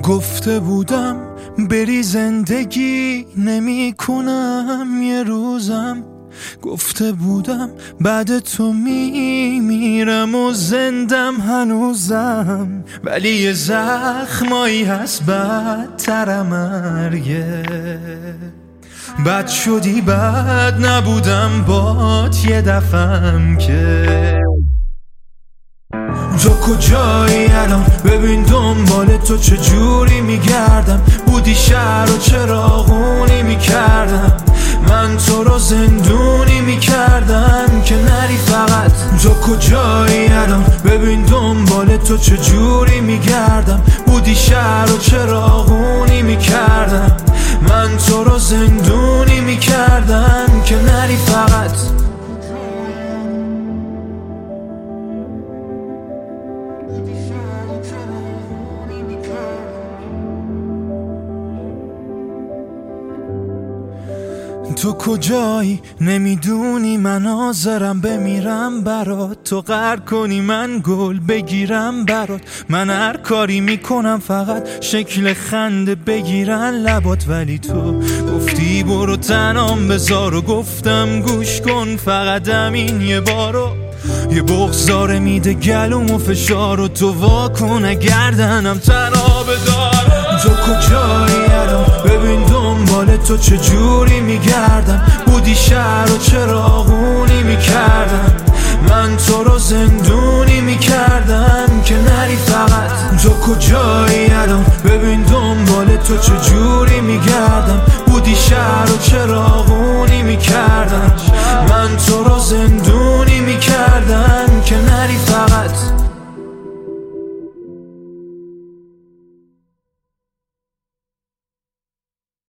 گفته بودم بری زندگی نمی کنم یه روزم، گفته بودم بعد تو میمیرم و زندم هنوزم، ولی یه زخمایی هست بدتر مرگه. بد شدی بد نبودم بات یه دفعم که. تو کجایی الان؟ ببین دنبال تو چجوری میگردم، بودی شهر و چراغونی میکردم، من تو رو زندونی میکردم که نری فقط. تو کجایی الان؟ ببین دنبال تو چجوری میگردم، بودی شهر و چراغونی میکردم، من تو رو زندونی میکردم که نری فقط. تو کجایی؟ نمیدونی من حاضرم بمیرم برات، تو قهر کنی من گل بگیرم برات، من هر کاری میکنم فقط شکل خنده بگیرن لبات، ولی تو گفتی برو تنام بذار و گفتم گوش کن فقط همین یه بارو. یه بغضاره میده گلوم و فشار و تو واکن گردنم تنها بدار. تو کجایی الان؟ ببین دنبال تو چجوری میگردم، بودی شهر و چراغونی میکردم، من تو رو زندونی میکردم که نری فقط. تو کجایی الان؟ ببین دنبال تو چجوری میگردم، بودی شهر و چراغونی